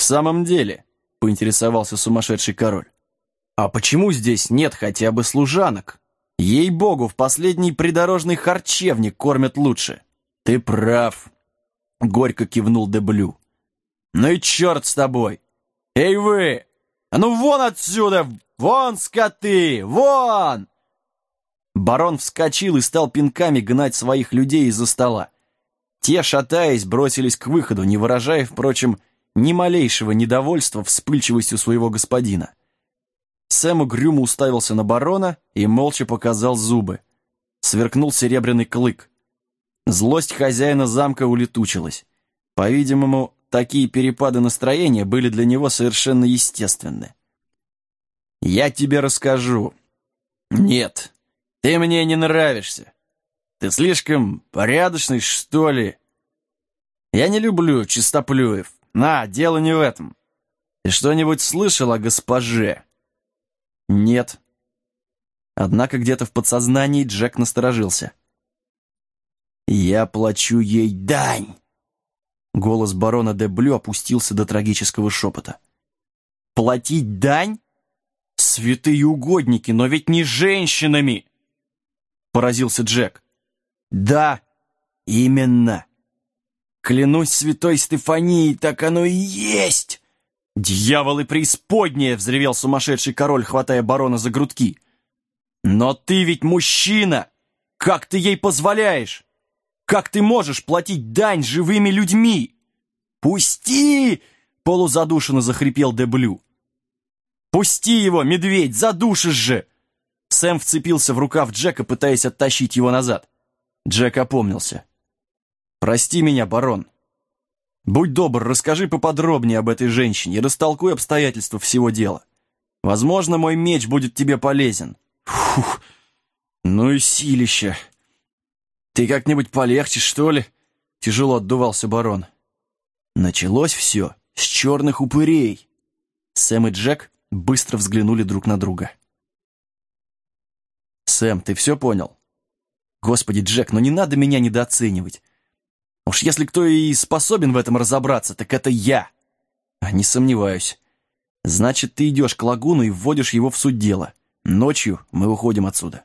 самом деле?» — поинтересовался сумасшедший король. «А почему здесь нет хотя бы служанок? Ей-богу, в последний придорожный харчевне кормят лучше». «Ты прав», — горько кивнул де Блю. «Ну и черт с тобой! Эй вы! А ну вон отсюда! Вон, скоты! Вон!» Барон вскочил и стал пинками гнать своих людей из-за стола. Те, шатаясь, бросились к выходу, не выражая, впрочем, ни малейшего недовольства вспыльчивостью своего господина. Сэм угрюмо уставился на барона и молча показал зубы. Сверкнул серебряный клык. Злость хозяина замка улетучилась. По-видимому, такие перепады настроения были для него совершенно естественны. «Я тебе расскажу». «Нет, ты мне не нравишься. Ты слишком порядочный, что ли?» «Я не люблю чистоплюев. Дело не в этом. Ты что-нибудь слышал о госпоже?» «Нет». Однако где-то в подсознании Джек насторожился. «Я плачу ей дань!» Голос барона де Блю опустился до трагического шепота. «Платить дань? Святые угодники, но ведь не женщинами!» Поразился Джек. «Да, именно. Клянусь святой Стефанией, так оно и есть!» «Дьяволы преисподние!» — взревел сумасшедший король, хватая барона за грудки. «Но ты ведь мужчина! Как ты ей позволяешь? Как ты можешь платить дань живыми людьми?» «Пусти!» — полузадушенно захрипел де Блю. «Пусти его, медведь, задушишь же!» Сэм вцепился в рукав Джека, пытаясь оттащить его назад. Джек опомнился. «Прости меня, барон. Будь добр, расскажи поподробнее об этой женщине и растолкуй обстоятельства всего дела. Возможно, мой меч будет тебе полезен». «Фух, ну и силище. Ты как-нибудь полегче, что ли?» Тяжело отдувался барон. Началось все с черных упырей. Сэм и Джек быстро взглянули друг на друга. «Сэм, ты все понял?» «Господи, Джек, ну не надо меня недооценивать. Уж если кто и способен в этом разобраться, так это я». «Не сомневаюсь. Значит, ты идешь к лагуну и вводишь его в суть дела. Ночью мы уходим отсюда».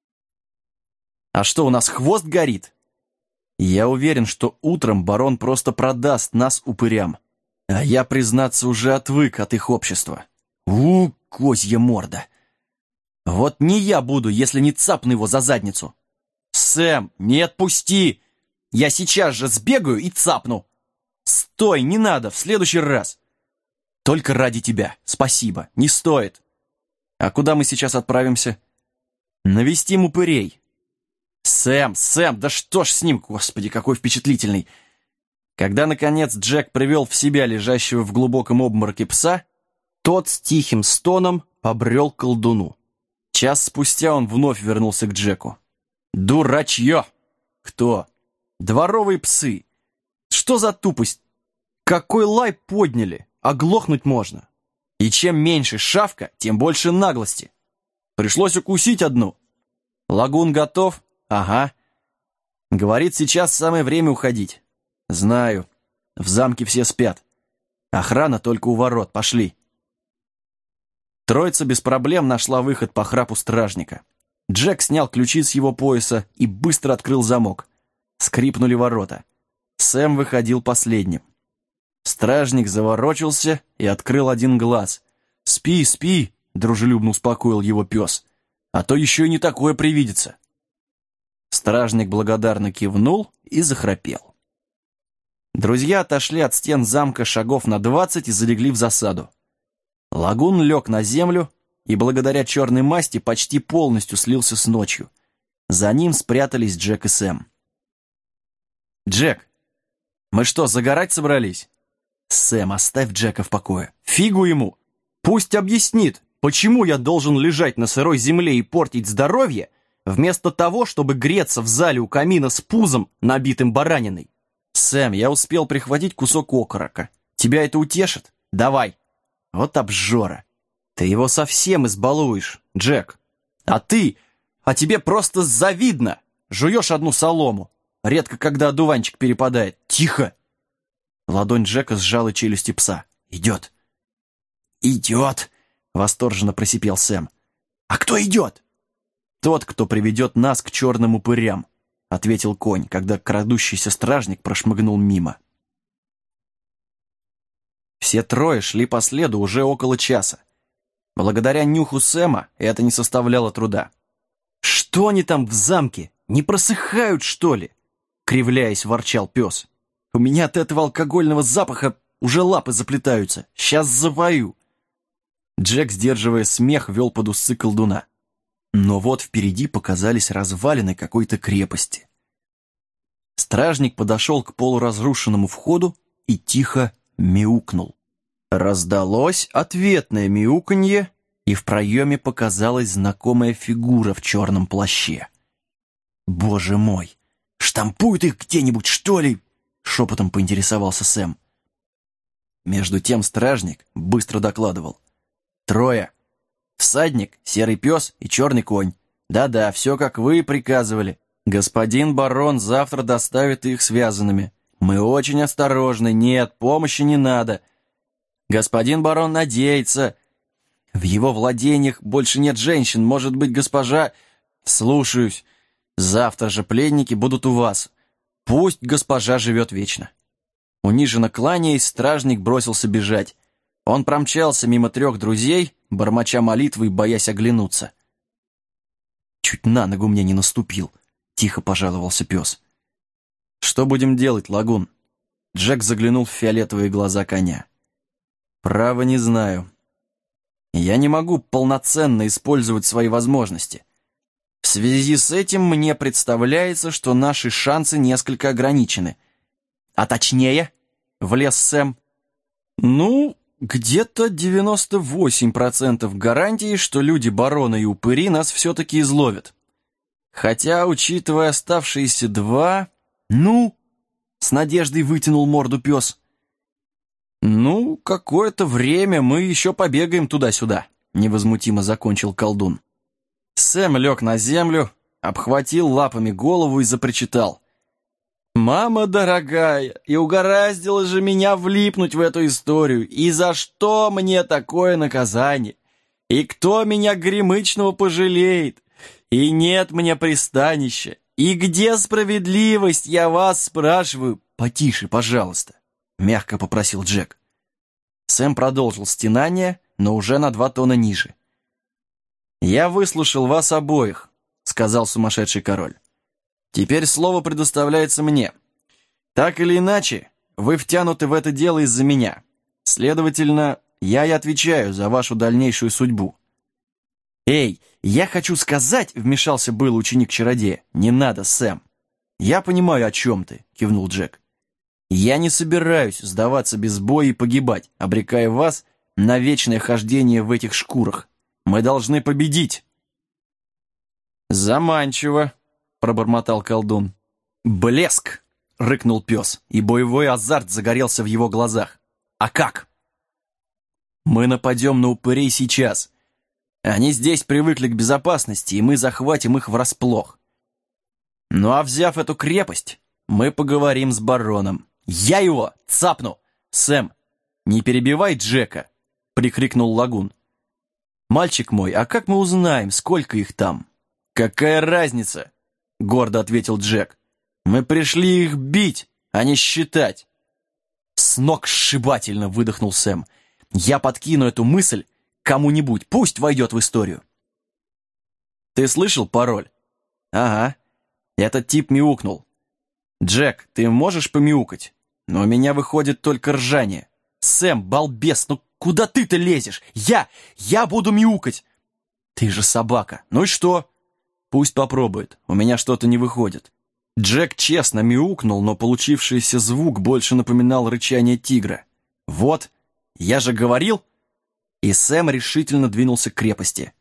«А что, у нас хвост горит?» «Я уверен, что утром барон просто продаст нас упырям. А я, признаться, уже отвык от их общества. Козья морда! Вот не я буду, если не цапну его за задницу». «Сэм, не отпусти! Я сейчас же сбегаю и цапну!» «Стой, не надо, в следующий раз!» «Только ради тебя, спасибо, не стоит!» «А куда мы сейчас отправимся?» «Навестим упырей». «Сэм, да что ж с ним, господи, какой впечатлительный!» Когда, наконец, Джек привел в себя лежащего в глубоком обмороке пса, тот с тихим стоном побрел к колдуну. Час спустя он вновь вернулся к Джеку. «Дурачье!» «Кто?» «Дворовые псы! Что за тупость? Какой лай подняли! Оглохнуть можно! И чем меньше шавка, тем больше наглости! Пришлось укусить одну. Лагун готов? Ага. Говорит, сейчас самое время уходить. Знаю. В замке все спят. Охрана только у ворот. Пошли». Троица без проблем нашла выход по храпу стражника. Джек снял ключи с его пояса и быстро открыл замок. Скрипнули ворота. Сэм выходил последним. Стражник заворочился и открыл один глаз. «Спи, спи», — дружелюбно успокоил его пес. «А то еще и не такое привидится». Стражник благодарно кивнул и захрапел. Друзья отошли от стен замка шагов на 20 и залегли в засаду. Лагун лег на землю и благодаря черной масти почти полностью слился с ночью. За ним спрятались Джек и Сэм. «Джек, мы что, загорать собрались?» «Сэм, оставь Джека в покое. Фигу ему! Пусть объяснит, почему я должен лежать на сырой земле и портить здоровье, вместо того, чтобы греться в зале у камина с пузом, набитым бараниной. Сэм, я успел прихватить кусок окорока. Тебя это утешит? Давай!» «Вот обжора! Ты его совсем избалуешь, Джек. А тебе просто завидно! Жуешь одну солому. Редко когда одуванчик перепадает. Тихо!» Ладонь Джека сжала челюсти пса. «Идет!» «Идет!» — восторженно просипел Сэм. «А кто идет?» «Тот, кто приведет нас к черным упырям», — ответил конь, когда крадущийся стражник прошмыгнул мимо. Все трое шли по следу уже около часа. Благодаря нюху Сэма это не составляло труда. «Что они там в замке? Не просыхают, что ли?» — кривляясь, ворчал пес. «У меня от этого алкогольного запаха уже лапы заплетаются. Сейчас завою». Джек, сдерживая смех, вел под усы колдуна. Но вот впереди показались развалины какой-то крепости. Стражник подошел к полуразрушенному входу и тихо мяукнул. Раздалось ответное мяуканье, и в проеме показалась знакомая фигура в черном плаще. «Боже мой! Штампуют их где-нибудь, что ли?» — шепотом поинтересовался Сэм. Между тем стражник быстро докладывал. «Трое. Всадник, серый пес и черный конь. Да-да, все, как вы и приказывали. Господин барон завтра доставит их связанными. Мы очень осторожны, нет, помощи не надо. Господин барон надеется. В его владениях больше нет женщин, может быть, госпожа...» «Слушаюсь. Завтра же пленники будут у вас. Пусть госпожа живет вечно». Униженно кланяясь, стражник бросился бежать. Он промчался мимо 3 друзей, бормоча молитвы и боясь оглянуться. «Чуть на ногу мне не наступил», — тихо пожаловался пес. «Что будем делать, Лагун?» Джек заглянул в фиолетовые глаза коня. «Право не знаю. Я не могу полноценно использовать свои возможности. В связи с этим мне представляется, что наши шансы несколько ограничены. А точнее, влез Сэм, ну, где-то 98% гарантии, что люди барона и упыри нас все-таки изловят. Хотя, учитывая оставшиеся 2... Ну, с надеждой вытянул морду пес. Ну, какое-то время мы еще побегаем туда-сюда, невозмутимо закончил колдун. Сэм лег на землю, обхватил лапами голову и запричитал. «Мама дорогая, и угораздило же меня влипнуть в эту историю, и за что мне такое наказание? И кто меня гремычного пожалеет? И нет мне пристанища. И где справедливость, я вас спрашиваю?» «Потише, пожалуйста», — мягко попросил Джек. Сэм продолжил стенание, но уже на 2 тона ниже. «Я выслушал вас обоих», — сказал сумасшедший король. «Теперь слово предоставляется мне. Так или иначе, вы втянуты в это дело из-за меня. Следовательно, я и отвечаю за вашу дальнейшую судьбу». «Эй, я хочу сказать», — вмешался был ученик-чародея. «Не надо, Сэм». «Я понимаю, о чем ты», — кивнул Джек. «Я не собираюсь сдаваться без боя и погибать, обрекая вас на вечное хождение в этих шкурах. Мы должны победить». «Заманчиво», — пробормотал колдун. «Блеск!» — рыкнул пес, и боевой азарт загорелся в его глазах. «А как?» «Мы нападем на упырей сейчас. Они здесь привыкли к безопасности, и мы захватим их врасплох. Ну а взяв эту крепость, мы поговорим с бароном. Я его цапну! Сэм, не перебивай Джека!» — прикрикнул Лагун. «Мальчик мой, а как мы узнаем, сколько их там?» «Какая разница?» — гордо ответил Джек. «Мы пришли их бить, а не считать». «Сногсшибательно!» — выдохнул Сэм. «Я подкину эту мысль кому-нибудь, пусть войдет в историю». «Ты слышал пароль?» «Ага. Этот тип мяукнул. Джек, ты можешь помяукать? Но у меня выходит только ржание. Сэм, балбес, ну куда ты-то лезешь? Я буду мяукать!» «Ты же собака. Ну и что?» «Пусть попробует. У меня что-то не выходит». Джек честно мяукнул, но получившийся звук больше напоминал рычание тигра. «Вот, я же говорил!» И Сэм решительно двинулся к крепости.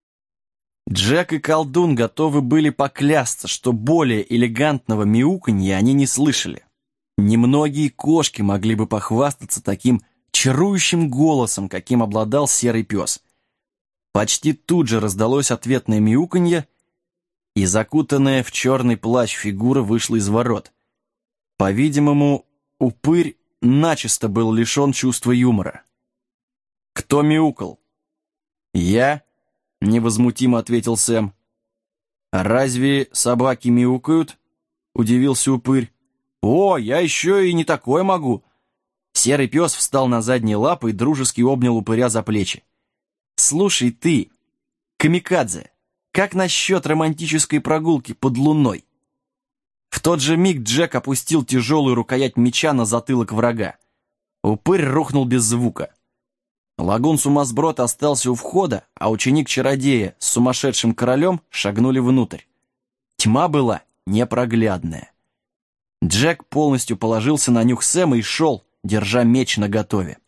Джек и колдун готовы были поклясться, что более элегантного мяуканья они не слышали. Немногие кошки могли бы похвастаться таким чарующим голосом, каким обладал серый пес. Почти тут же раздалось ответное мяуканье, и закутанная в черный плащ фигура вышла из ворот. По-видимому, упырь начисто был лишен чувства юмора. «Кто мяукал?» «Я», — невозмутимо ответил Сэм. «Разве собаки мяукают?» — удивился упырь. «О, я еще и не такое могу!» Серый пес встал на задние лапы и дружески обнял упыря за плечи. «Слушай ты, камикадзе, как насчет романтической прогулки под луной?» В тот же миг Джек опустил тяжелую рукоять меча на затылок врага. Упырь рухнул без звука. Лагун-сумасброд остался у входа, а ученик-чародея с сумасшедшим королем шагнули внутрь. Тьма была непроглядная. Джек полностью положился на нюх Сэма и шел, держа меч наготове.